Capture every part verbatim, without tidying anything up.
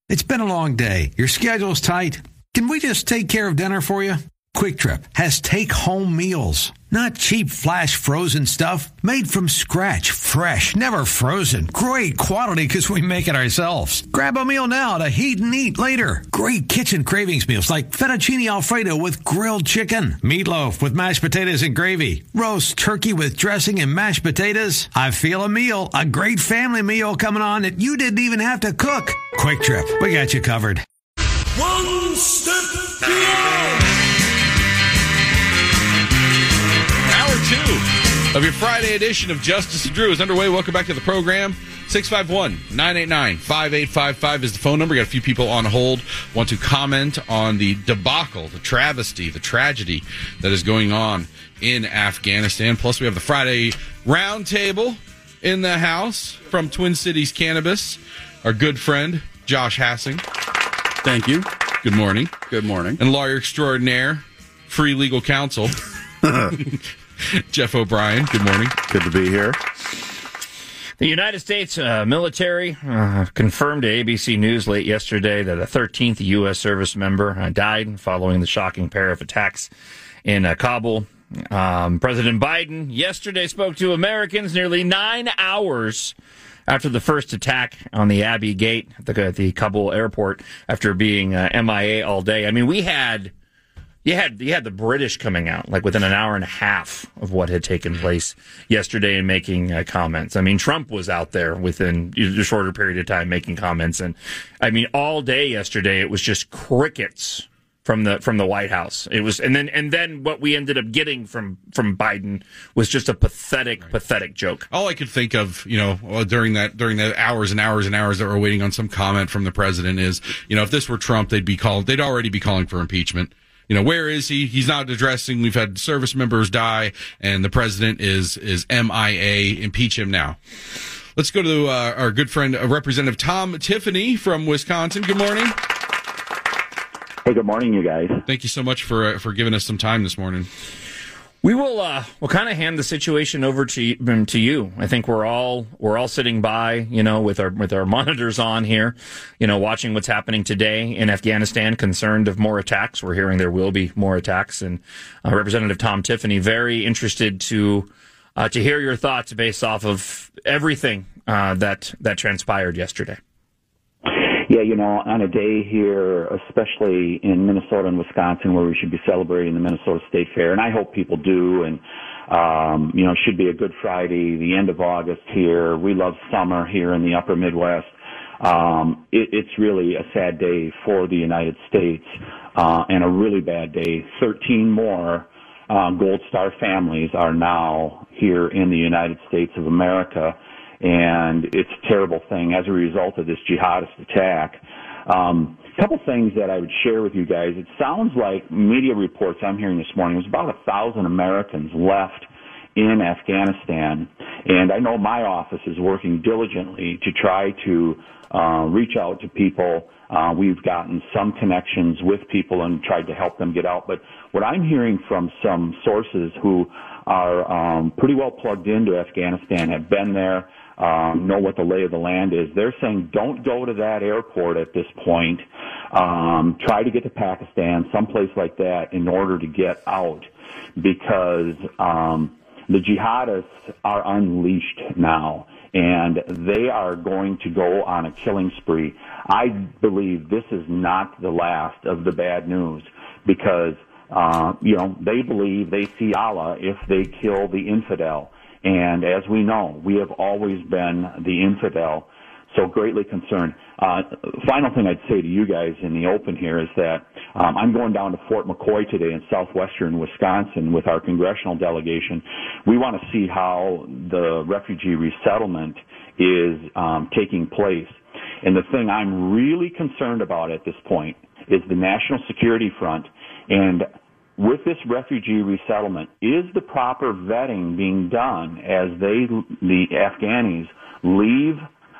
It's been a long day. Your schedule's tight. Can we just take care of dinner for you? Quick Trip has take-home meals. Not cheap flash frozen stuff. Made from scratch. Fresh. Never frozen. Great quality because we make it ourselves. Grab a meal now to heat and eat later. Great kitchen cravings meals like fettuccine alfredo with grilled chicken. Meatloaf with mashed potatoes and gravy. Roast turkey with dressing and mashed potatoes. I feel a meal. A great family meal coming on that you didn't even have to cook. Quick Trip. We got you covered. One step beyond. Two of your Friday edition of Justice and Drew is underway. Welcome back to the program. six five one, nine eight nine, five eight five five is the phone number. Got a few people on hold want to comment on the debacle, the travesty, the tragedy that is going on in Afghanistan. Plus, we have the Friday roundtable in the house from Twin Cities Cannabis. Our good friend, Josh Hassing. Thank you. Good morning. Good morning. And lawyer extraordinaire, free legal counsel, Jeff O'Brien. Good morning. Good to be here. The United States uh, military uh, confirmed to A B C News late yesterday that a thirteenth U S service member uh, died following the shocking pair of attacks in uh, Kabul. Um, President Biden yesterday spoke to Americans nearly nine hours after the first attack on the Abbey Gate at the, at the Kabul airport after being uh, M I A all day. I mean, we had... You had you had the British coming out like within an hour and a half of what had taken place yesterday and making uh, comments. I mean, Trump was out there within a shorter period of time making comments, and I mean, all day yesterday it was just crickets from the from the White House. It was, and then and then what we ended up getting from from Biden was just a pathetic, right. pathetic joke. All I could think of, you know, during that during the hours and hours and hours that we're waiting on some comment from the president is, you know, if this were Trump, they'd be called, they'd already be calling for impeachment. You know, where is he? He's not addressing. We've had service members die, and the president is is M I A. Impeach him now. Let's go to uh, our good friend, uh, Representative Tom Tiffany from Wisconsin. Good morning. Hey, good morning, you guys. Thank you so much for uh, for giving us some time this morning. We will uh, we'll kind of hand the situation over to um, to you. I think we're all we're all sitting by, you know, with our with our monitors on here, you know, watching what's happening today in Afghanistan. Concerned of more attacks. We're hearing there will be more attacks, and uh, Representative Tom Tiffany very interested to uh, to hear your thoughts based off of everything uh, that that transpired yesterday. Yeah, you know, on a day here, especially in Minnesota and Wisconsin, where we should be celebrating the Minnesota State Fair, and I hope people do, and, um, you know, it should be a Good Friday, the end of August here. We love summer here in the upper Midwest. Um, it, it's really a sad day for the United States, uh, and a really bad day. thirteen more uh, Gold Star families are now here in the United States of America. And it's a terrible thing as a result of this jihadist attack. Um, a couple things that I would share with you guys. It sounds like media reports I'm hearing this morning, there's about a thousand Americans left in Afghanistan. And I know my office is working diligently to try to uh, reach out to people. Uh, we've gotten some connections with people and tried to help them get out. But what I'm hearing from some sources who are um, pretty well plugged into Afghanistan, have been there, Um, know what the lay of the land is. They're saying don't go to that airport at this point. Um, try to get to Pakistan, someplace like that, in order to get out, because um, the jihadists are unleashed now, and they are going to go on a killing spree. I believe this is not the last of the bad news, because uh, you know they believe they see Allah if they kill the infidel. And as we know, we have always been the infidel, so greatly concerned. Uh, final thing I'd say to you guys in the open here is that um, I'm going down to Fort McCoy today in southwestern Wisconsin with our congressional delegation. We want to see how the refugee resettlement is um, taking place. And the thing I'm really concerned about at this point is the national security front. And with this refugee resettlement, is the proper vetting being done as they, the Afghanis, leave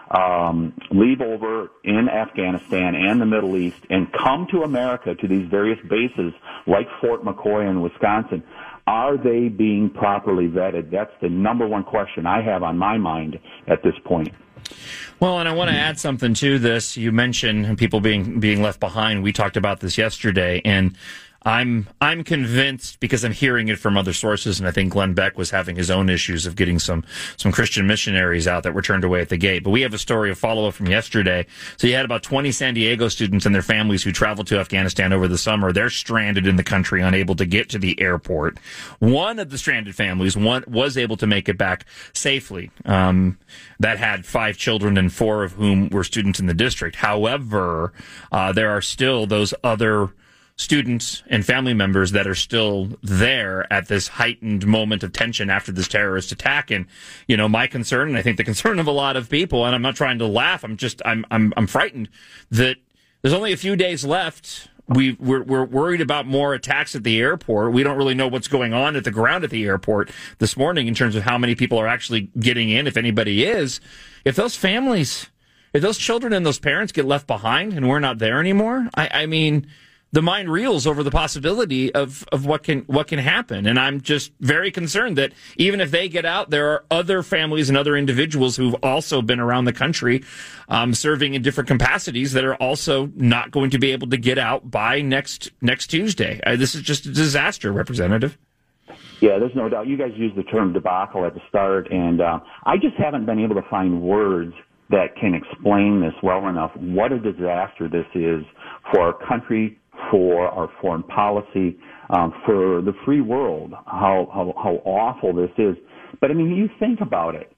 um, leave over in Afghanistan and the Middle East and come to America, to these various bases like Fort McCoy in Wisconsin? Are they being properly vetted? That's the number one question I have on my mind at this point. Well, and I want to add something to this. You mentioned people being being left behind. We talked about this yesterday, and I'm I'm convinced, because I'm hearing it from other sources, and I think Glenn Beck was having his own issues of getting some some Christian missionaries out that were turned away at the gate. But we have a story of follow-up from yesterday. So you had about twenty San Diego students and their families who traveled to Afghanistan over the summer. They're stranded in the country, unable to get to the airport. One of the stranded families one, was able to make it back safely. Um, that had five children, and four of whom were students in the district. However, uh, there are still those other students and family members that are still there at this heightened moment of tension after this terrorist attack. And, you know, my concern, and I think the concern of a lot of people, and I'm not trying to laugh, I'm just, I'm, I'm, I'm frightened that there's only a few days left. We, we're, we're worried about more attacks at the airport. We don't really know what's going on at the ground at the airport this morning in terms of how many people are actually getting in, if anybody is. If those families, if those children and those parents get left behind and we're not there anymore, I, I mean, the mind reels over the possibility of, of what can what can happen. And I'm just very concerned that even if they get out, there are other families and other individuals who've also been around the country um, serving in different capacities that are also not going to be able to get out by next next Tuesday. Uh, this is just a disaster, Representative. Yeah, there's no doubt. You guys used the term debacle at the start, and uh, I just haven't been able to find words that can explain this well enough. What a disaster this is for our country, for our foreign policy, um, for the free world, how, how, how awful this is. But, I mean, you think about it.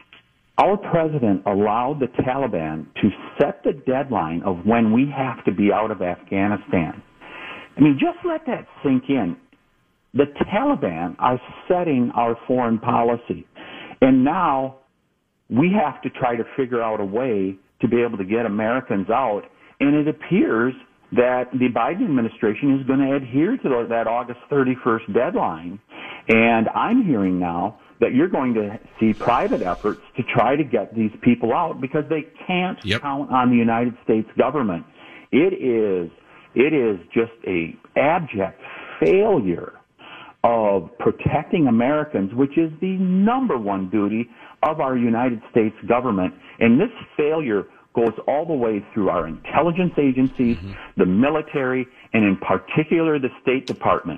Our president allowed the Taliban to set the deadline of when we have to be out of Afghanistan. I mean, just let that sink in. The Taliban are setting our foreign policy. And now we have to try to figure out a way to be able to get Americans out. And it appears that the Biden administration is going to adhere to that August thirty-first deadline. And I'm hearing now that you're going to see private efforts to try to get these people out because they can't yep. count on the United States government. It is, it is just a abject failure of protecting Americans, which is the number one duty of our United States government. And this failure goes all the way through our intelligence agencies, mm-hmm. the military, and in particular the State Department.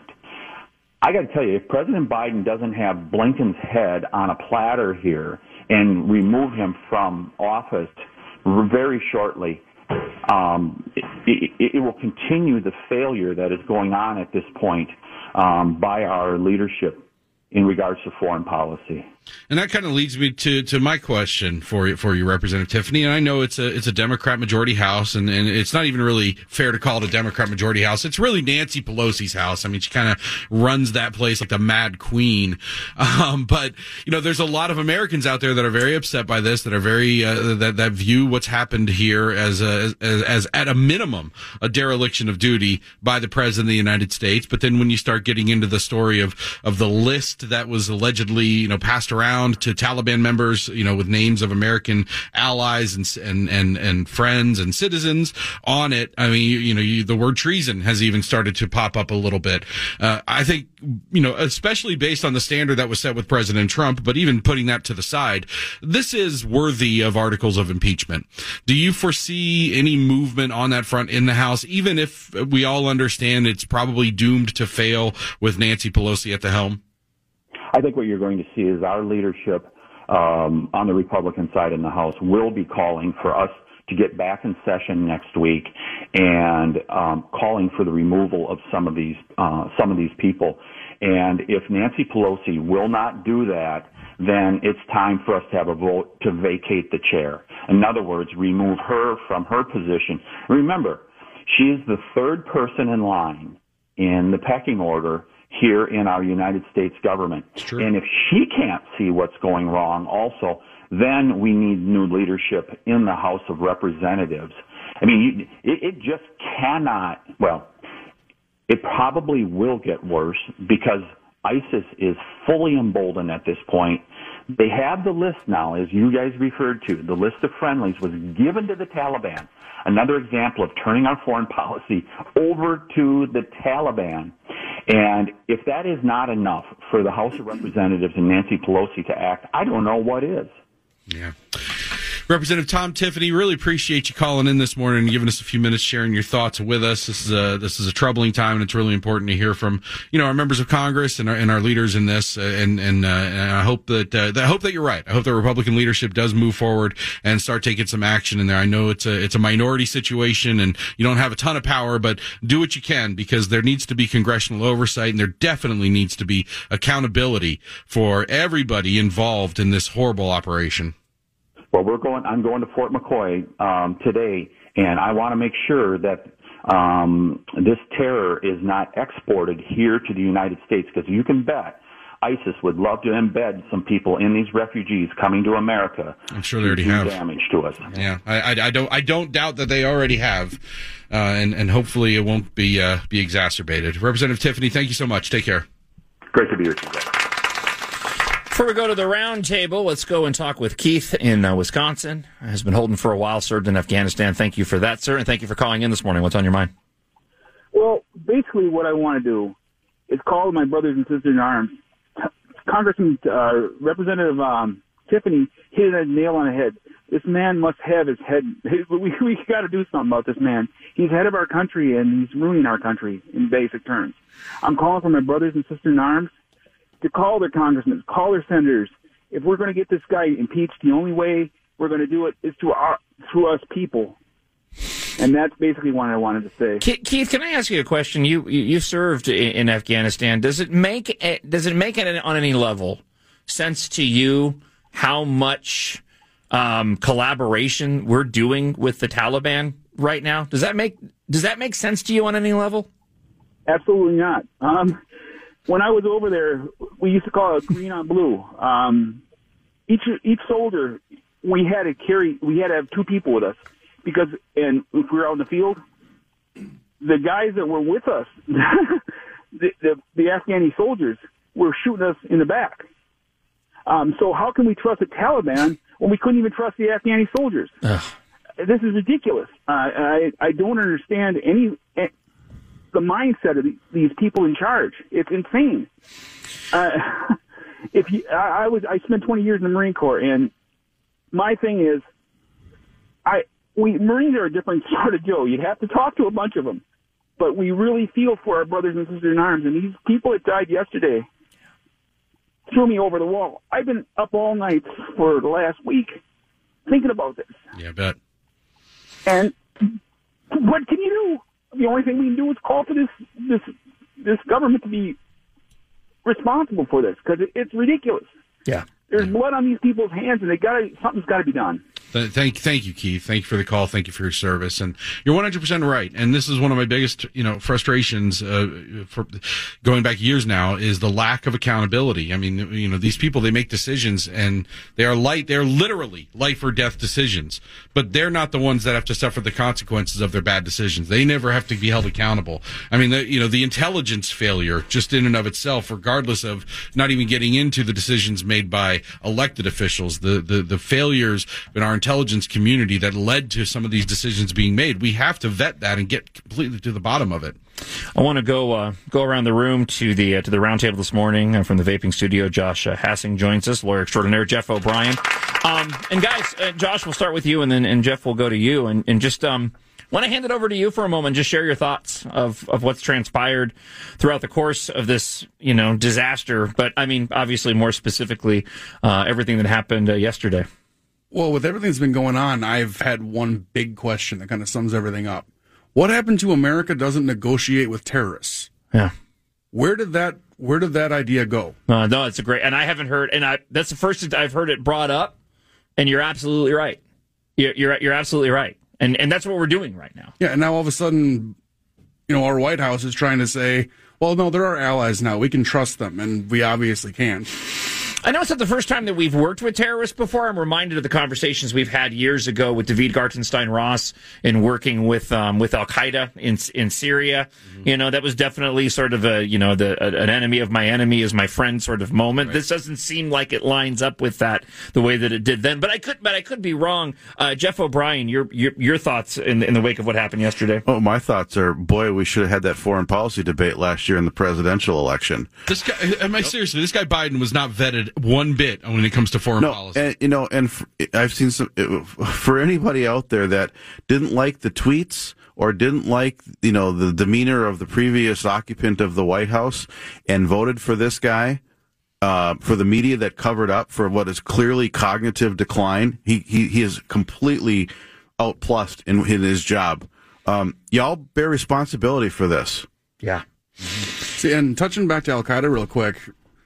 I got to tell you, if President Biden doesn't have Blinken's head on a platter here and remove him from office very shortly, um, it, it, it will continue the failure that is going on at this point um, by our leadership in regards to foreign policy. And that kind of leads me to, to my question for you, for you, Representative Tiffany. And I know it's a it's a Democrat majority House, and, and it's not even really fair to call it a Democrat majority House. It's really Nancy Pelosi's House. I mean, she kind of runs that place like the Mad Queen. Um, but you know, there's a lot of Americans out there that are very upset by this, that are very uh, that that view what's happened here as a, as as at a minimum a dereliction of duty by the President of the United States. But then when you start getting into the story of of the list that was allegedly you know passed around to Taliban members, you know, with names of American allies and and and, and friends and citizens on it. I mean, you, you know, you, the word treason has even started to pop up a little bit. Uh, I think, you know, especially based on the standard that was set with President Trump, but even putting that to the side, this is worthy of articles of impeachment. Do you foresee any movement on that front in the House, even if we all understand it's probably doomed to fail with Nancy Pelosi at the helm? I think what you're going to see is our leadership um, on the Republican side in the House will be calling for us to get back in session next week and um, calling for the removal of some of these uh, some of these people. And if Nancy Pelosi will not do that, then it's time for us to have a vote to vacate the chair. In other words, remove her from her position. Remember, she is the third person in line in the pecking order here in our United States government. And if she can't see what's going wrong also, then we need new leadership in the House of Representatives. I mean, it, it just cannot, well, it probably will get worse because ISIS is fully emboldened at this point. They have the list now, as you guys referred to. The list of friendlies was given to the Taliban. Another example of turning our foreign policy over to the Taliban. And if that is not enough for the House of Representatives and Nancy Pelosi to act, I don't know what is. Yeah. Representative Tom Tiffany, really appreciate you calling in this morning and giving us a few minutes, sharing your thoughts with us. This is a this is a troubling time, and it's really important to hear from you know our members of Congress and our and our leaders in this. Uh, and and, uh, and I hope that uh, I hope that you're right. I hope that Republican leadership does move forward and start taking some action in there. I know it's a it's a minority situation, and you don't have a ton of power, but do what you can, because there needs to be congressional oversight, and there definitely needs to be accountability for everybody involved in this horrible operation. Well, we're going. I'm going to Fort McCoy um, today, and I want to make sure that um, this terror is not exported here to the United States, because you can bet ISIS would love to embed some people in these refugees coming to America. I'm sure they already have damage to us. Yeah, I, I, I don't. I don't doubt that they already have, uh, and and hopefully it won't be uh, be exacerbated. Representative Tiffany, thank you so much. Take care. Great to be here today. Before we go to the round table, let's go and talk with Keith in uh, Wisconsin. Has been holding for a while, served in Afghanistan. Thank you for that, sir, and thank you for calling in this morning. What's on your mind? Well, basically what I want to do is call my brothers and sisters in arms. Congressman, uh, Representative um, Tiffany hit a nail on the head. This man must have his head. His, we we got to do something about this man. He's head of our country, and he's ruining our country in basic terms. I'm calling for my brothers and sisters in arms to call their congressmen, call their senators. If we're going to get this guy impeached, the only way we're going to do it is through our, through us people. And that's basically what I wanted to say. Keith, can I ask you a question? You you, you served in Afghanistan. Does it make does it make it on any level sense to you how much um, collaboration we're doing with the Taliban right now? Does that make does that make sense to you on any level? Absolutely not. Um, when I was over there, we used to call it green on blue. Um, each each soldier, we had to carry, we had to have two people with us. Because, and if we were out in the field, the guys that were with us, the, the, the Afghani soldiers, were shooting us in the back. Um, so how can we trust the Taliban when we couldn't even trust the Afghani soldiers? Ugh. This is ridiculous. Uh, I, I don't understand any, the mindset of the, these people in charge. It's insane. Uh, if you, I, I was, I spent twenty years in the Marine Corps, and my thing is, I, We Marines are a different sort of Joe. You'd have to talk to a bunch of them, but we really feel for our brothers and sisters in arms. And these people that died yesterday threw me over the wall. I've been up all night for the last week thinking about this. Yeah, I bet. And what can you do? The only thing we can do is call for this this this government to be responsible for this, because it, it's ridiculous. Yeah. There's blood on these people's hands, and they got something's got to be done. Thank, thank you, Keith. Thank you for the call. Thank you for your service. And you're one hundred percent right. And this is one of my biggest, you know, frustrations, uh, for going back years now, is the lack of accountability. I mean, you know, these people, they make decisions, and they are light, they're literally life or death decisions, but they're not the ones that have to suffer the consequences of their bad decisions. They never have to be held accountable. I mean, the, you know, the intelligence failure just in and of itself, regardless of not even getting into the decisions made by elected officials, the, the, the failures in our intelligence community that led to some of these decisions being made. We have to vet that and get completely to the bottom of it. I want to go uh, go around the room to the uh, to the roundtable this morning uh, from the Vaping Studio. Josh uh, Hassing joins us, lawyer extraordinaire. Jeff O'Brien, um, and guys, uh, Josh, we'll start with you, and then and Jeff will go to you, and and just um. want to hand it over to you for a moment. Just share your thoughts of, of what's transpired throughout the course of this, you know, disaster. But I mean, obviously, more specifically, uh, everything that happened uh, yesterday. Well, with everything that's been going on, I've had one big question that kind of sums everything up. What happened to America doesn't negotiate with terrorists? Yeah. Where did that Where did that idea go? Uh, no, it's a great, and I haven't heard, and I that's the first I've heard it brought up. And you're absolutely right. You're you're, you're absolutely right. And and that's what we're doing right now. Yeah, and now all of a sudden, you know, our White House is trying to say, well, no, they're our allies now. We can trust them, and we obviously can't. I know it's not the first time that we've worked with terrorists before. I'm reminded of the conversations we've had years ago with David Gartenstein Ross in working with um, with Al Qaeda in in Syria. Mm-hmm. You know, that was definitely sort of a you know the a, an enemy of my enemy is my friend sort of moment. Right. This doesn't seem like it lines up with that the way that it did then. But I could but I could be wrong. Uh, Jeff O'Brien, your your, your thoughts in, in the wake of what happened yesterday? Oh, my thoughts are, boy, we should have had that foreign policy debate last year year in the presidential election. This guy, am I seriously? This guy Biden was not vetted one bit when it comes to foreign no, policy. And, you know, and for, I've seen some, for anybody out there that didn't like the tweets or didn't like, you know, the demeanor of the previous occupant of the White House and voted for this guy, uh, for the media that covered up for what is clearly cognitive decline, he, he, he is completely outplussed in, in his job. Um, y'all bear responsibility for this. Yeah. See, and touching back to Al Qaeda real quick,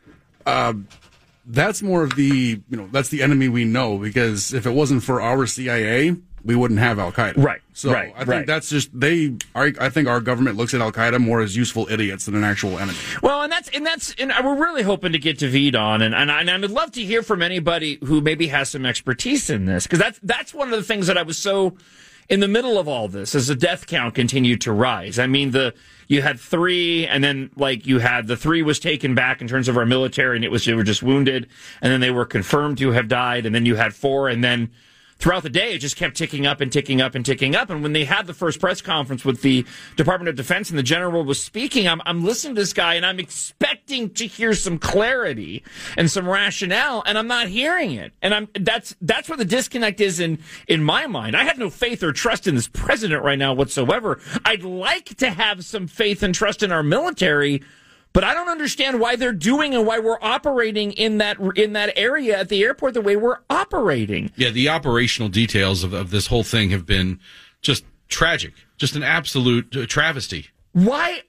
uh, that's more of the, you know, that's the enemy we know, because if it wasn't for our C I A, we wouldn't have Al Qaeda. Right. So right, I think right. that's just they. Our, I think our government looks at Al Qaeda more as useful idiots than an actual enemy. Well, and that's and that's and we're really hoping to get to Veed on, and and I, and I would love to hear from anybody who maybe has some expertise in this, because that's that's one of the things that I was so in the middle of all this as the death count continued to rise. I mean, the you had three, and then like you had the three was taken back in terms of our military, and it was they were just wounded, and then they were confirmed to have died, and then you had four, and then throughout the day, it just kept ticking up and ticking up and ticking up. And when they had the first press conference with the Department of Defense and the general was speaking, I'm, I'm listening to this guy and I'm expecting to hear some clarity and some rationale, and I'm not hearing it. And I'm that's that's where the disconnect is in in my mind. I have no faith or trust in this president right now whatsoever. I'd like to have some faith and trust in our military, but I don't understand why they're doing and why we're operating in that in that area at the airport the way we're operating. Yeah, the operational details of, of this whole thing have been just tragic, just an absolute uh, travesty. Why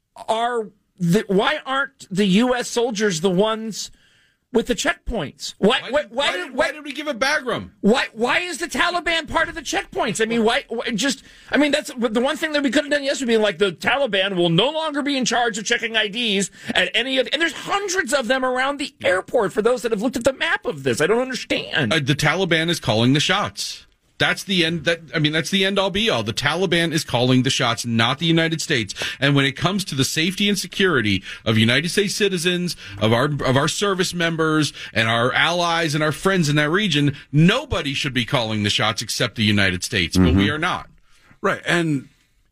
are the, why aren't the U S soldiers the ones with the checkpoints? Why? Why, Why, did, why, why, did, did, why, why did we give a Bagram? Why? Why is the Taliban part of the checkpoints? I mean, why? why just. I mean, that's the one thing that we could have done yesterday. Being like, the Taliban will no longer be in charge of checking I Ds at any of. And there's hundreds of them around the airport. For those that have looked at the map of this, I don't understand. Uh, the Taliban is calling the shots. That's the end. That I mean, that's the end all be all. The Taliban is calling the shots, not the United States. And when it comes to the safety and security of United States citizens, of our of our service members, and our allies and our friends in that region, nobody should be calling the shots except the United States. Mm-hmm. But we are not. Right, and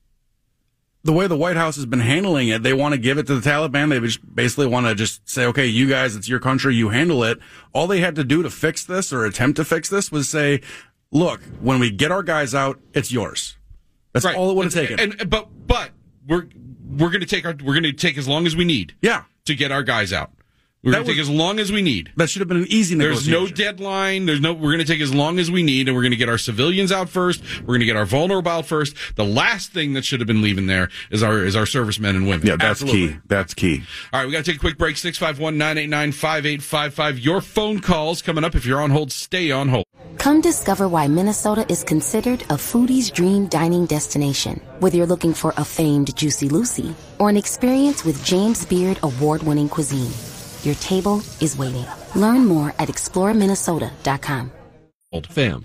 the way the White House has been handling it, they want to give it to the Taliban. They just basically want to just say, okay, you guys, it's your country, you handle it. All they had to do to fix this or attempt to fix this was say, look, when we get our guys out, it's yours. That's right. all it would have taken. And, and but but we're we're going to take our we're going to take as long as we need. Yeah. To get our guys out. We're going to take as long as we need. That should have been an easy negotiation. There's no deadline. There's no. We're going to take as long as we need, and we're going to get our civilians out first. We're going to get our vulnerable out first. The last thing that should have been leaving there is our is our servicemen and women. Yeah, that's Absolutely. key. That's key. All right, we got to take a quick break. six five one, nine eight nine, five eight five five. Your phone calls coming up. If you're on hold, stay on hold. Come discover why Minnesota is considered a foodie's dream dining destination. Whether you're looking for a famed Juicy Lucy or an experience with James Beard award-winning cuisine, your table is waiting. Learn more at explore minnesota dot com. Old fam.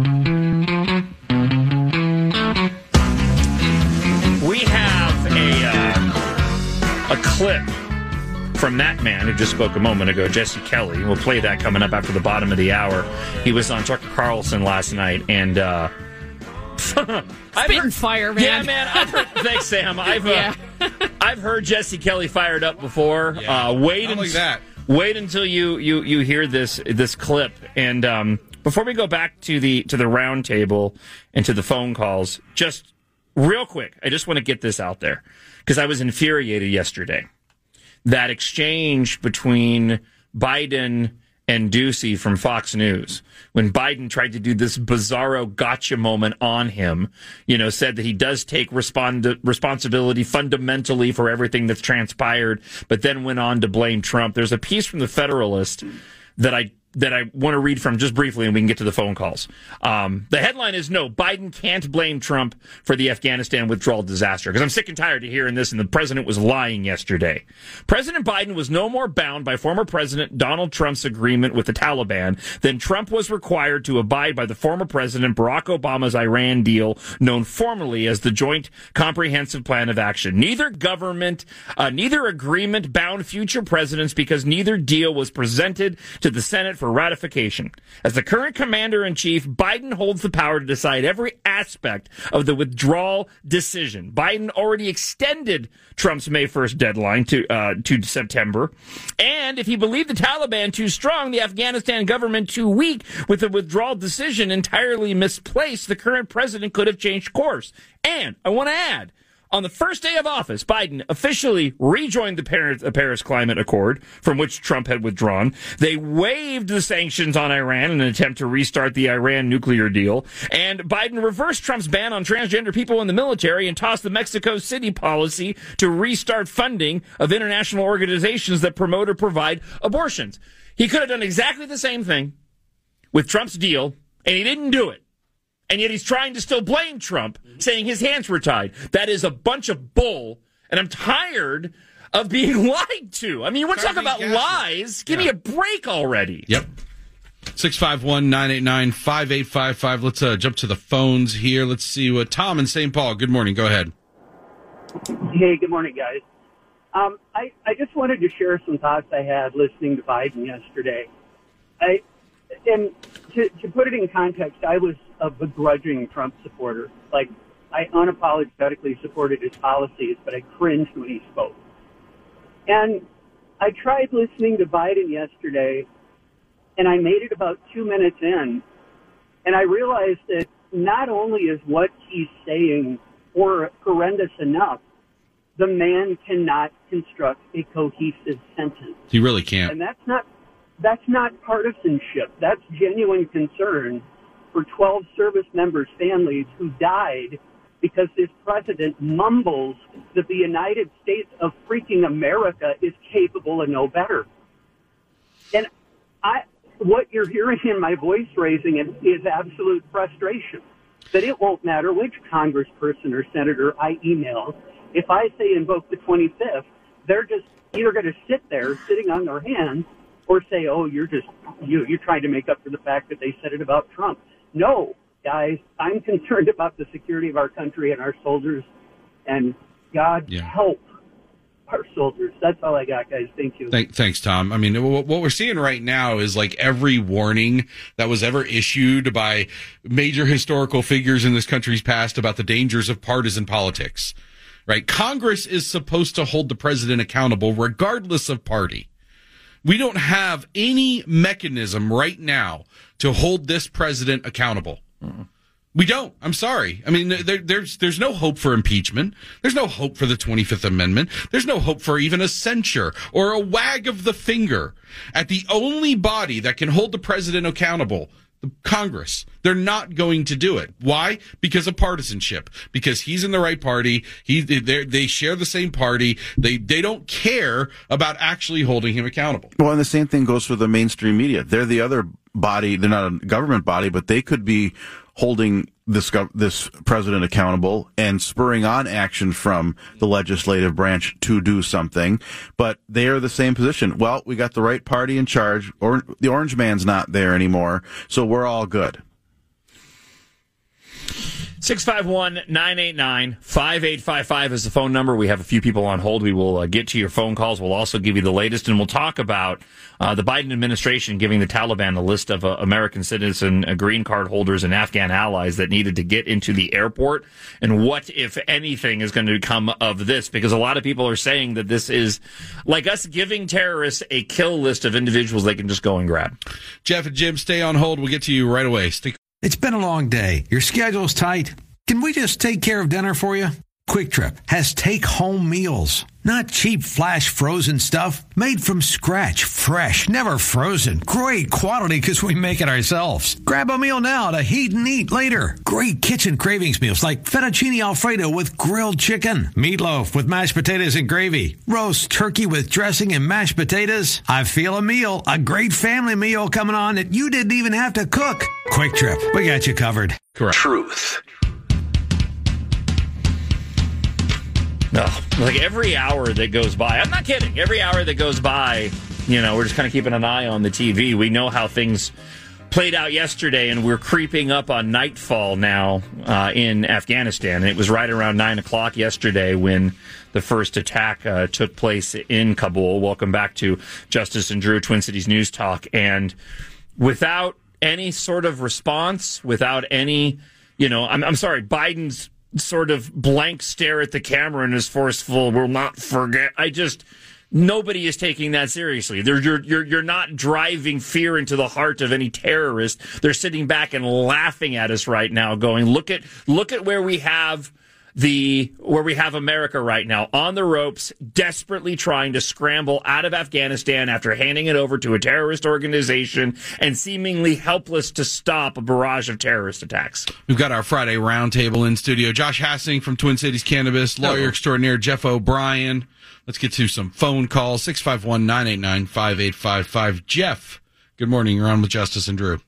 We have a uh, a clip from that man who just spoke a moment ago, Jesse Kelly. We'll play that coming up after the bottom of the hour. He was on Tucker Carlson last night, and uh, spitting fire, man. Yeah, man. I've heard, thanks, Sam. I've uh, yeah. I've heard Jesse Kelly fired up before. Yeah, uh, wait not un- like that. Wait until you, you, you hear this this clip. And um, before we go back to the to the round table and to the phone calls, just real quick, I just want to get this out there because I was infuriated yesterday. That exchange between Biden and Ducey from Fox News, when Biden tried to do this bizarro gotcha moment on him, you know, said that he does take respond- responsibility fundamentally for everything that's transpired, but then went on to blame Trump. There's a piece from the Federalist that I that I want to read from just briefly, and we can get to the phone calls. Um, the headline is, no, Biden can't blame Trump for the Afghanistan withdrawal disaster. Because I'm sick and tired of hearing this, and the president was lying yesterday. President Biden was no more bound by former President Donald Trump's agreement with the Taliban than Trump was required to abide by the former President Barack Obama's Iran deal, known formally as the Joint Comprehensive Plan of Action. Neither government, uh, neither agreement bound future presidents because neither deal was presented to the Senate for ratification. As the current commander-in-chief, Biden holds the power to decide every aspect of the withdrawal decision. Biden already extended Trump's May first deadline to uh, to September. And if he believed the Taliban too strong, the Afghanistan government too weak, with the withdrawal decision entirely misplaced, the current president could have changed course. And I want to add, on the first day of office, Biden officially rejoined the Paris, the Paris Climate Accord, from which Trump had withdrawn. They waived the sanctions on Iran in an attempt to restart the Iran nuclear deal. And Biden reversed Trump's ban on transgender people in the military and tossed the Mexico City policy to restart funding of international organizations that promote or provide abortions. He could have done exactly the same thing with Trump's deal, and he didn't do it. And yet he's trying to still blame Trump, saying his hands were tied. That is a bunch of bull, and I'm tired of being lied to. I mean, you want to talk about lies? Give me a break already. Yep. six five one, nine eight nine, five eight five five. Let's uh, jump to the phones here. Let's see what Tom in Saint Paul. Good morning. Go ahead. Hey, good morning, guys. Um, I, I just wanted to share some thoughts I had listening to Biden yesterday. I, and to, to put it in context, I was a begrudging Trump supporter. Like, I unapologetically supported his policies, but I cringed when he spoke. And I tried listening to Biden yesterday, and I made it about two minutes in, and I realized that not only is what he's saying or horrendous enough, the man cannot construct a cohesive sentence. He really can't. And that's not that's not partisanship. That's genuine concern for twelve service members' families who died because this president mumbles that the United States of freaking America is capable of no better. And I, what you're hearing in my voice raising is, is absolute frustration, that it won't matter which congressperson or senator I email. If I say invoke the twenty-fifth, they're just either going to sit there sitting on their hands or say, oh, you're just, you, you're trying to make up for the fact that they said it about Trump. No, guys, I'm concerned about the security of our country and our soldiers, and God yeah. help our soldiers. That's all I got, guys. Thank you. Thank, thanks, Tom. I mean, what we're seeing right now is like every warning that was ever issued by major historical figures in this country's past about the dangers of partisan politics, right? Congress is supposed to hold the president accountable regardless of party. We don't have any mechanism right now to hold this president accountable. Mm-hmm. We don't. I'm sorry. I mean, there, there's there's no hope for impeachment. There's no hope for the twenty-fifth Amendment. There's no hope for even a censure or a wag of the finger at the only body that can hold the president accountable, the Congress. They're not going to do it. Why? Because of partisanship. Because he's in the right party. He they share the same party. They they don't care about actually holding him accountable. Well, and the same thing goes for the mainstream media. They're the other body. They're not a government body, but they could be holding this this president accountable and spurring on action from the legislative branch to do something. But they are the same position. Well, we got the right party in charge, or the orange man's not there anymore, so we're all good. six five one, nine eight nine, five eight five five is the phone number. We have a few people on hold. We will uh, get to your phone calls. We'll also give you the latest, and we'll talk about uh, the Biden administration giving the Taliban a list of uh, American citizen uh, green card holders and Afghan allies that needed to get into the airport, and what, if anything, is going to come of this, because a lot of people are saying that this is like us giving terrorists a kill list of individuals they can just go and grab. Jeff and Jim, stay on hold. We'll get to you right away. Stick- It's been a long day. Your schedule's tight. Can we just take care of dinner for you? Quick Trip has take-home meals. Not cheap flash frozen stuff. Made from scratch, fresh, never frozen. Great quality because we make it ourselves. Grab a meal now to heat and eat later. Great kitchen cravings meals like fettuccine Alfredo with grilled chicken, meatloaf with mashed potatoes and gravy, roast turkey with dressing and mashed potatoes. I feel a meal, a great family meal coming on that you didn't even have to cook. Quick Trip, we got you covered. Correct. Truth. No, like every hour that goes by, I'm not kidding, every hour that goes by, you know, we're just kind of keeping an eye on the T V. We know how things played out yesterday, and we're creeping up on nightfall now uh, in Afghanistan. And it was right around nine o'clock yesterday when the first attack uh, took place in Kabul. Welcome back to Justice and Drew, Twin Cities News Talk. And without any sort of response, without any, you know, I'm, I'm sorry, Biden's sort of blank stare at the camera and his forceful, "will not forget." I just, nobody is taking that seriously. They're, you're, you're, you're not driving fear into the heart of any terrorist. They're sitting back and laughing at us right now, going, look at, look at where we have the, where we have America right now, on the ropes, desperately trying to scramble out of Afghanistan after handing it over to a terrorist organization and seemingly helpless to stop a barrage of terrorist attacks. We've got our Friday roundtable in studio. Josh Hassing from Twin Cities Cannabis, lawyer Hello. extraordinaire Jeff O'Brien. Let's get to some phone calls. six five one, nine eight nine, five eight five five. Jeff, good morning. You're on with Justice and Drew.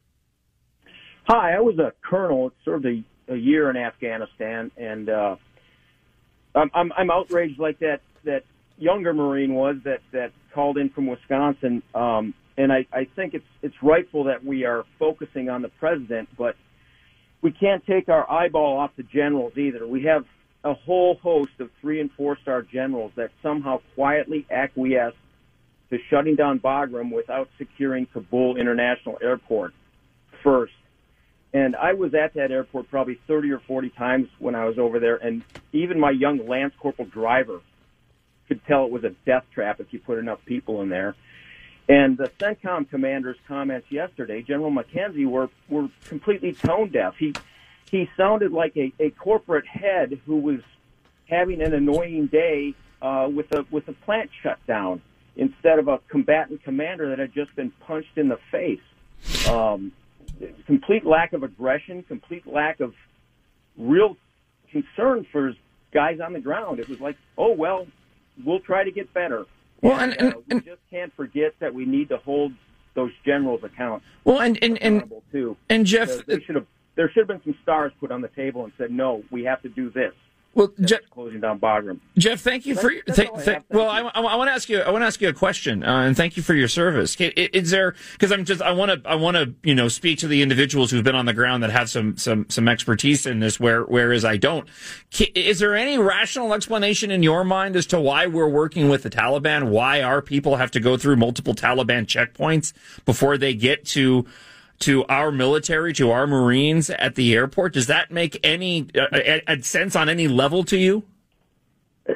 Hi, I was a colonel, served a, a year in Afghanistan, and uh, I'm, I'm I'm outraged like that that younger Marine was that, that called in from Wisconsin. Um, and I, I think it's it's rightful that we are focusing on the president, but we can't take our eyeball off the generals either. We have a whole host of three and four star generals that somehow quietly acquiesce to shutting down Bagram without securing Kabul International Airport first. And I was at that airport probably thirty or forty times when I was over there, and even my young Lance Corporal driver could tell it was a death trap if you put enough people in there. And the CENTCOM commander's comments yesterday, General McKenzie, were, were completely tone deaf. He he sounded like a, a corporate head who was having an annoying day uh, with a with a plant shutdown instead of a combatant commander that had just been punched in the face. Um, complete lack of aggression, complete lack of real concern for his guys on the ground. It was like, oh, well, we'll try to get better. Well, and, and, uh, we just can't forget that we need to hold those generals accountable. Well, and and and, too. and Jeff, they should have. There should have been some stars put on the table and said, no, we have to do this. Well, Jeff, closing down Bagram. Jeff, thank you for your. That's Th- all I th- have. well, I, I, I want to ask you. I want to ask you a question, uh, and thank you for your service. Is, is there? Because I'm just. I want to. I want to. You know, speak to the individuals who've been on the ground that have some some some expertise in this. Where whereas I don't. Is there any rational explanation in your mind as to why we're working with the Taliban? Why our people have to go through multiple Taliban checkpoints before they get to? to our military, to our Marines at the airport? Does that make any uh, sense on any level to you? It,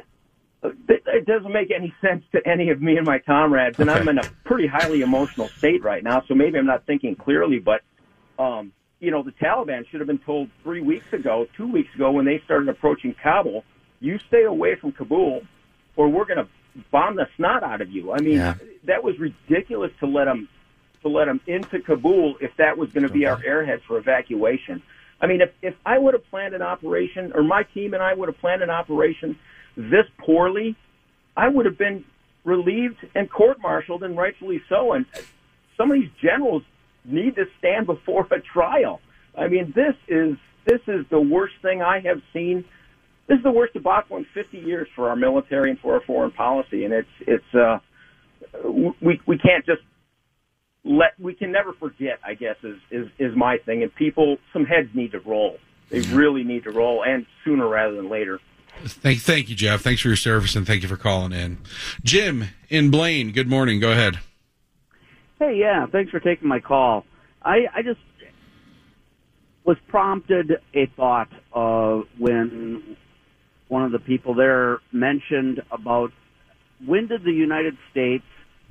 it doesn't make any sense to any of me and my comrades, and okay. I'm in a pretty highly emotional state right now, so maybe I'm not thinking clearly, but, um, you know, the Taliban should have been told three weeks ago, two weeks ago, when they started approaching Kabul, you stay away from Kabul, or we're going to bomb the snot out of you. I mean, yeah. that was ridiculous to let them to let them into Kabul if that was going to be our airhead for evacuation. I mean, if, if I would have planned an operation, or my team and I would have planned an operation this poorly, I would have been relieved and court-martialed, and rightfully so. And some of these generals need to stand before a trial. I mean, this is this is the worst thing I have seen. This is the worst debacle in fifty years for our military and for our foreign policy. And it's it's uh, we we can't just let we can never forget, I guess, is, is, is my thing. And people, some heads need to roll. They really need to roll, and sooner rather than later. Thank, thank you, Jeff. Thanks for your service, and thank you for calling in. Jim in Blaine, good morning. Go ahead. Hey, yeah, thanks for taking my call. I, I just was prompted a thought uh, when one of the people there mentioned about when did the United States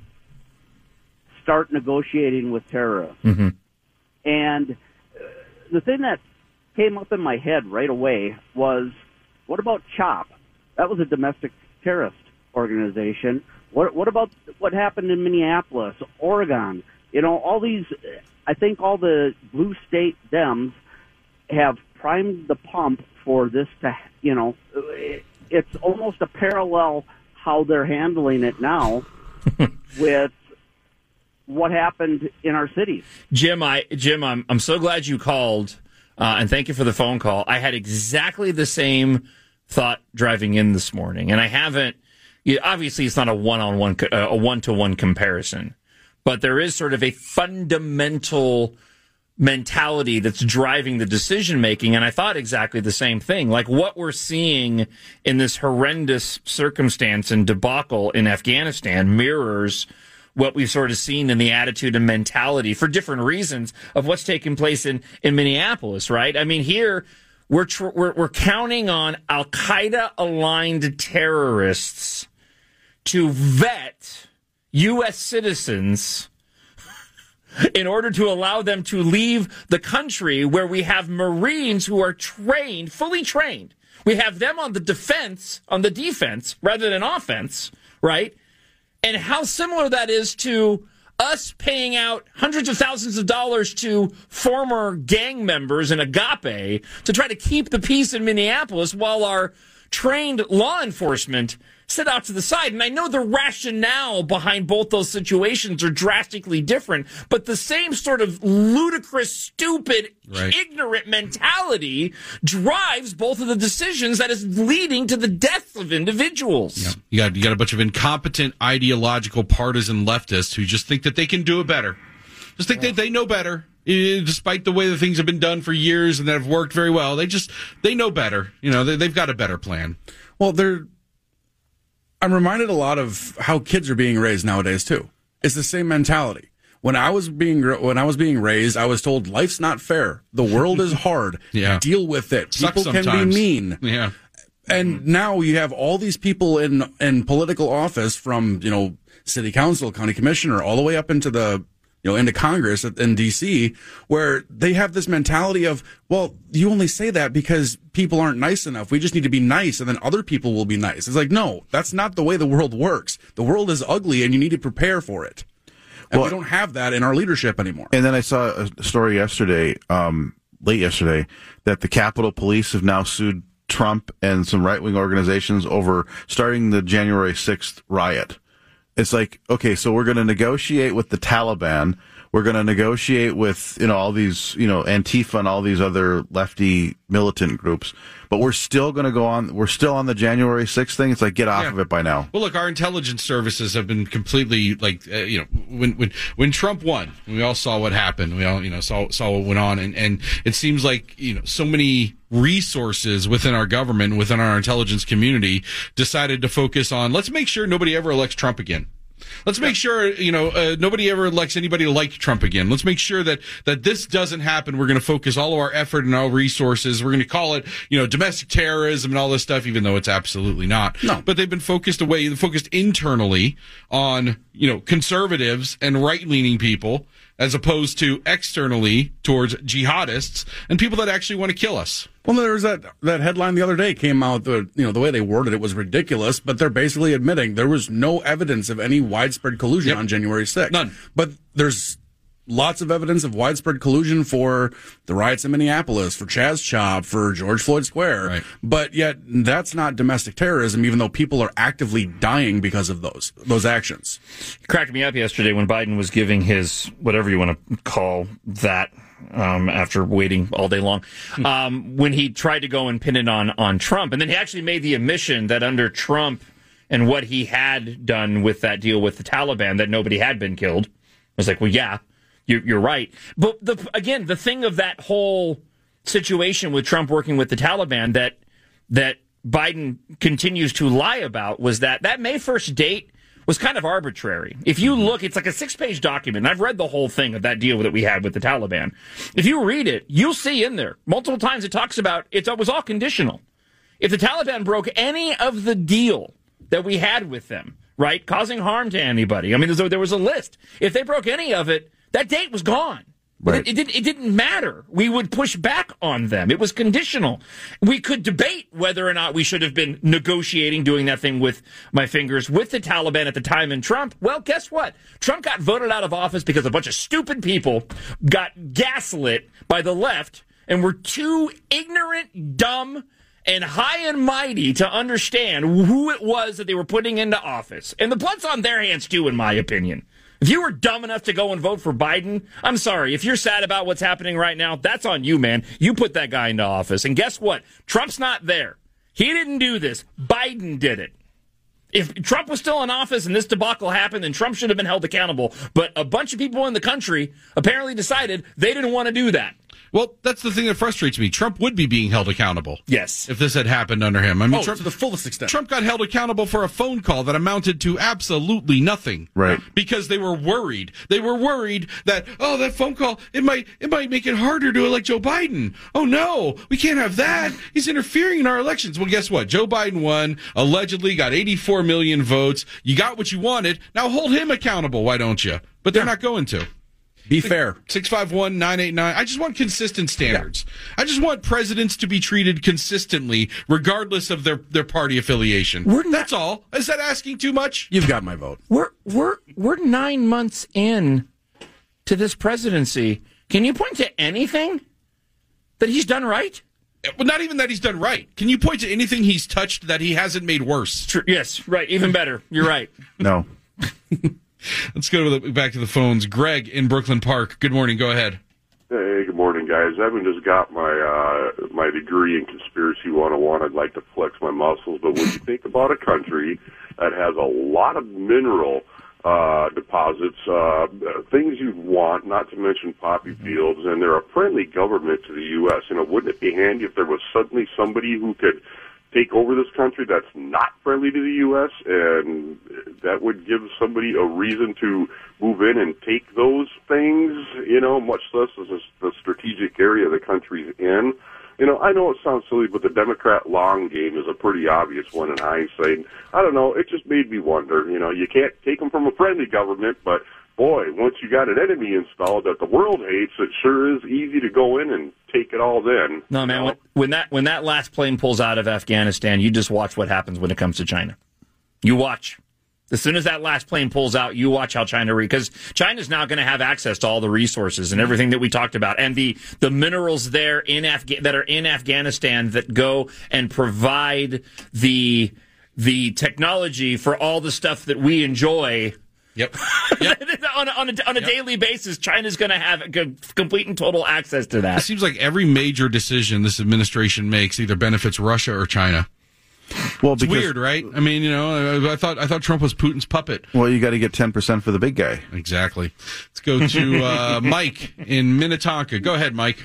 start negotiating with terrorists. Mm-hmm. And uh, the thing that came up in my head right away was, what about CHOP? That was a domestic terrorist organization. What, what about what happened in Minneapolis, Oregon? You know, all these, I think all the blue state Dems have primed the pump for this to, you know, it, it's almost a parallel how they're handling it now with what happened in our cities. Jim, I Jim, I'm I'm so glad you called, uh, and thank you for the phone call. I had exactly the same thought driving in this morning, and I haven't. You, obviously, it's not a one-on-one, uh, a one-to-one comparison, but there is sort of a fundamental mentality that's driving the decision making, and I thought exactly the same thing. Like what we're seeing in this horrendous circumstance and debacle in Afghanistan mirrors what we've sort of seen in the attitude and mentality for different reasons of what's taking place in, in Minneapolis, right? I mean, here we're, tr- we're, we're counting on Al-Qaeda aligned terrorists to vet U S citizens in order to allow them to leave the country, where we have Marines who are trained, fully trained. We have them on the defense, on the defense, rather than offense, right? And how similar that is to us paying out hundreds of thousands of dollars to former gang members in Agape to try to keep the peace in Minneapolis while our trained law enforcement sit out to the side. And I know the rationale behind both those situations are drastically different, but the same sort of ludicrous, stupid, right. ignorant mentality drives both of the decisions that is leading to the deaths of individuals. Yeah. You got you got a bunch of incompetent, ideological, partisan leftists who just think that they can do it better. Just think yeah. that they know better. Despite the way that things have been done for years and that have worked very well, they just, they know better. You know, they, they've got a better plan. Well, they're, I'm reminded a lot of how kids are being raised nowadays too. It's the same mentality. When I was being when I was being raised, I was told life's not fair. The world is hard. yeah. Deal with it. Sucks People can sometimes. be mean. Yeah. And now you have all these people in in political office, from, you know, city council, county commissioner, all the way up into the, you know, into Congress in D C, where they have this mentality of, well, you only say that because people aren't nice enough. We just need to be nice, and then other people will be nice. It's like, no, that's not the way the world works. The world is ugly, and you need to prepare for it. And well, we don't have that in our leadership anymore. And then I saw a story yesterday, um, late yesterday, that the Capitol Police have now sued Trump and some right-wing organizations over starting the January sixth riot. It's like, okay, so we're going to negotiate with the Taliban. We're going to negotiate with, you know, all these, you know, Antifa and all these other lefty militant groups. But we're still going to go on. We're still on the January sixth thing. It's like, get off yeah. of it by now. Well, look, our intelligence services have been completely like, uh, you know, when when when Trump won, we all saw what happened. We all, you know, saw saw what went on, and and it seems like, you know, so many resources within our government, within our intelligence community, decided to focus on, let's make sure nobody ever elects Trump again. Let's make sure, you know, uh, nobody ever elects anybody like Trump again. Let's make sure that, that this doesn't happen. We're going to focus all of our effort and our resources. We're going to call it, you know, domestic terrorism and all this stuff, even though it's absolutely not. No. But they've been focused away, focused internally on, you know, conservatives and right-leaning people, as opposed to externally towards jihadists and people that actually want to kill us. Well, there was that, that headline the other day came out, the, you know, the way they worded it was ridiculous, but they're basically admitting there was no evidence of any widespread collusion Yep. on January sixth. None. But there's lots of evidence of widespread collusion for the riots in Minneapolis, for Chaz Chop, for George Floyd Square. Right. But yet that's not domestic terrorism, even though people are actively dying because of those, those actions. It cracked me up yesterday when Biden was giving his, whatever you want to call that, Um, after waiting all day long, um, when he tried to go and pin it on, on Trump. And then he actually made the admission that under Trump and what he had done with that deal with the Taliban, that nobody had been killed. I was like, well, yeah, you're, you're right. But the, again, the thing of that whole situation with Trump working with the Taliban that that Biden continues to lie about was that that May first date was kind of arbitrary. If you look, it's like a six-page document. And I've read the whole thing of that deal that we had with the Taliban. If you read it, you'll see in there, multiple times it talks about it was all conditional. If the Taliban broke any of the deal that we had with them, right, causing harm to anybody, I mean, there was a list. If they broke any of it, that date was gone. Right. It, it, didn't, it didn't matter. We would push back on them. It was conditional. We could debate whether or not we should have been negotiating, doing that thing with my fingers, with the Taliban at the time and Trump. Well, guess what? Trump got voted out of office because a bunch of stupid people got gaslit by the left and were too ignorant, dumb, and high and mighty to understand who it was that they were putting into office. And the blood's on their hands, too, in my opinion. If you were dumb enough to go and vote for Biden, I'm sorry. If you're sad about what's happening right now, that's on you, man. You put that guy into office. And guess what? Trump's not there. He didn't do this. Biden did it. If Trump was still in office and this debacle happened, then Trump should have been held accountable. But a bunch of people in the country apparently decided they didn't want to do that. Well, that's the thing that frustrates me. Trump would be being held accountable. Yes. If this had happened under him. I mean, oh, Trump, to the fullest extent. Trump got held accountable for a phone call that amounted to absolutely nothing. Right. Because they were worried. They were worried that, oh, that phone call, it might it might make it harder to elect Joe Biden. Oh, no, we can't have that. He's interfering in our elections. Well, guess what? Joe Biden won, allegedly got eighty-four million votes. You got what you wanted. Now hold him accountable, why don't you? But they're yeah. not going to. Be fair. six five one, nine eight nine. I just want consistent standards. Yeah. I just want presidents to be treated consistently, regardless of their, their party affiliation. We're not, That's all. Is that asking too much? You've got my vote. We're we're we're nine months in to this presidency. Can you point to anything that he's done right? Well, not even that he's done right. Can you point to anything he's touched that he hasn't made worse? True. Yes, right. Even better. You're right. No. Let's go to the, back to the phones. Greg in Brooklyn Park. Good morning. Go ahead. Hey, good morning, guys. I haven't just got my uh, my degree in Conspiracy one oh one. I'd like to flex my muscles, but when you think about a country that has a lot of mineral uh, deposits, uh, things you'd want, not to mention poppy fields, and they're a friendly government to the U S, you know, wouldn't it be handy if there was suddenly somebody who could take over this country that's not friendly to the U S, and that would give somebody a reason to move in and take those things, you know, much less as the strategic area the country's in. You know, I know it sounds silly, but the Democrat long game is a pretty obvious one in hindsight. I don't know, it just made me wonder, you know, you can't take them from a friendly government, but boy, once you got an enemy installed that the world hates, it sure is easy to go in and take it all then. No, man, when, when that when that last plane pulls out of Afghanistan, you just watch what happens when it comes to China. You watch. As soon as that last plane pulls out, you watch how China, because China's now going to have access to all the resources and everything that we talked about, and the, the minerals there in Afga- that are in Afghanistan that go and provide the the technology for all the stuff that we enjoy. Yep. yep. on a, on a, on a yep. daily basis, China's going to have complete and total access to that. It seems like every major decision this administration makes either benefits Russia or China. Well, it's because, weird, right? I mean, you know, I, I thought I thought Trump was Putin's puppet. Well, you got to get ten percent for the big guy. Exactly. Let's go to uh, Mike in Minnetonka. Go ahead, Mike.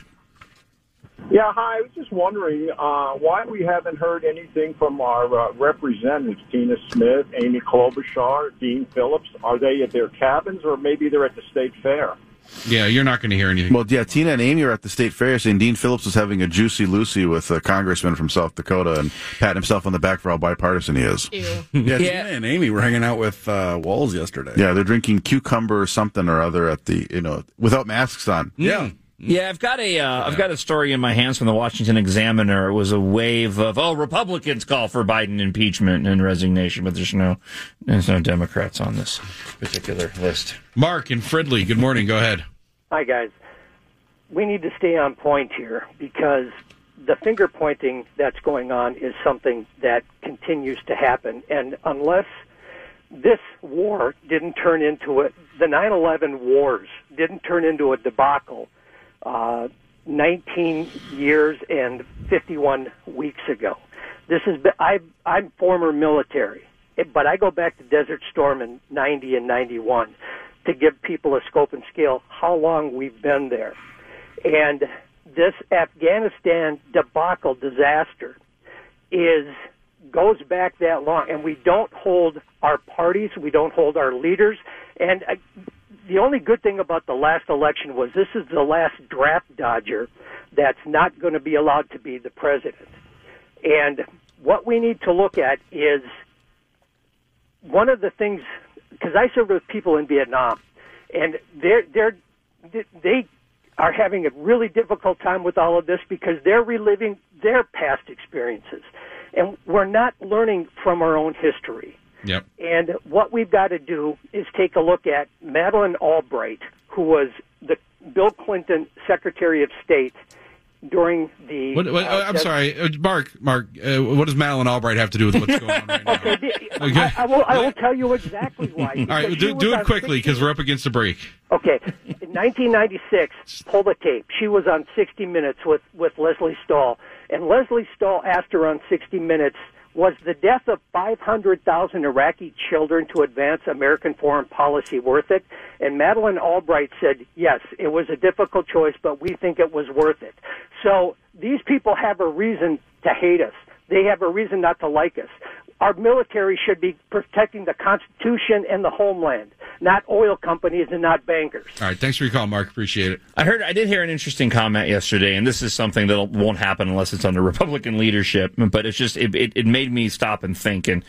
Yeah, hi. I was just wondering uh, why we haven't heard anything from our uh, representatives, Tina Smith, Amy Klobuchar, Dean Phillips. Are they at their cabins, or maybe they're at the state fair? Yeah, you're not going to hear anything. Well, yeah, Tina and Amy are at the state fair saying Dean Phillips was having a juicy Lucy with a congressman from South Dakota and patting himself on the back for how bipartisan he is. Ew. Yeah, Tina and Amy were hanging out with uh, Walls yesterday. Yeah, they're drinking cucumber or something or other at the, you know, without masks on. Yeah. Yeah, I've got a uh, I've got a story in my hands from the Washington Examiner. It was a wave of oh Republicans call for Biden impeachment and resignation, but there's no there's no Democrats on this particular list. Mark in Fridley, good morning. Go ahead. Hi guys, we need to stay on point here because the finger pointing that's going on is something that continues to happen, and unless this war didn't turn into a the nine eleven wars didn't turn into a debacle. Uh, nineteen years and fifty-one weeks ago. This has been, I, I'm former military, but I go back to Desert Storm in ninety and ninety-one to give people a scope and scale how long we've been there. And this Afghanistan debacle disaster is goes back that long, and we don't hold our parties, we don't hold our leaders, and uh, the only good thing about the last election was this is the last draft dodger that's not going to be allowed to be the president. And what we need to look at is one of the things, because I served with people in Vietnam, and they're, they're, they are having a really difficult time with all of this because they're reliving their past experiences. And we're not learning from our own history. Yep. And what we've got to do is take a look at Madeleine Albright, who was the Bill Clinton Secretary of State during the... What, what, uh, I'm sorry, uh, Mark, Mark, uh, what does Madeleine Albright have to do with what's going on right now? Okay, the, okay. I, I, will, I will tell you exactly why. All right, do, do it quickly because we're up against the break. Okay. In nineteen ninety-six, pull the tape. She was on sixty minutes with, with Leslie Stahl. And Leslie Stahl asked her on sixty minutes, Was the death of five hundred thousand Iraqi children to advance American foreign policy worth it? And Madeleine Albright said, yes, it was a difficult choice, but we think it was worth it. So these people have a reason to hate us. They have a reason not to like us. Our military should be protecting the Constitution and the homeland, not oil companies and not bankers. All right, thanks for your call, Mark. Appreciate it. I heard, I did hear an interesting comment yesterday, and this is something that won't happen unless it's under Republican leadership. But it's just it, it, it made me stop and think. And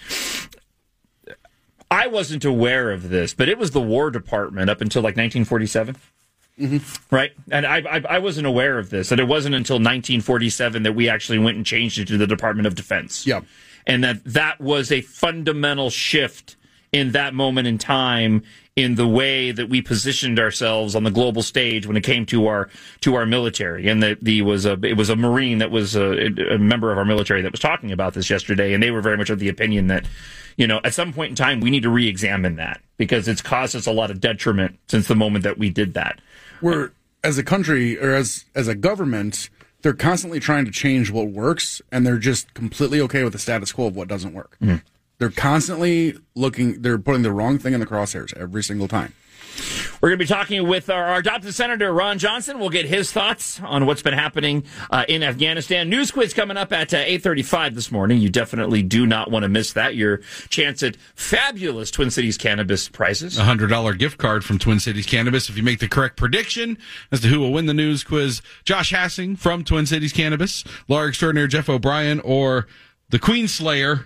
I wasn't aware of this, but it was the War Department up until like nineteen forty-seven. Mm-hmm. Right, and I, I I wasn't aware of this, and it wasn't until nineteen forty-seven that we actually went and changed it to the Department of Defense. Yeah. And that that was a fundamental shift in that moment in time in the way that we positioned ourselves on the global stage when it came to our to our military. And that the was a it was a Marine that was a, a member of our military that was talking about this yesterday, and they were very much of the opinion that, you know, at some point in time we need to re-examine that because it's caused us a lot of detriment since the moment that we did that. We're as a country or as as a government, they're constantly trying to change what works, and they're just completely okay with the status quo of what doesn't work. Mm. They're constantly looking, they're putting the wrong thing in the crosshairs every single time. We're going to be talking with our, our adopted Senator Ron Johnson. We'll get his thoughts on what's been happening uh, in Afghanistan. News quiz coming up at uh, eight thirty-five this morning. You definitely do not want to miss that. Your chance at fabulous Twin Cities Cannabis prizes. A one hundred dollars gift card from Twin Cities Cannabis if you make the correct prediction as to who will win the news quiz. Josh Hassing from Twin Cities Cannabis, Law Extraordinaire Jeff O'Brien, or the Queen Slayer,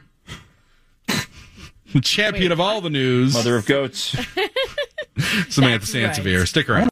the champion of all the news. Mother of goats. Samantha Sansevier. Stick around.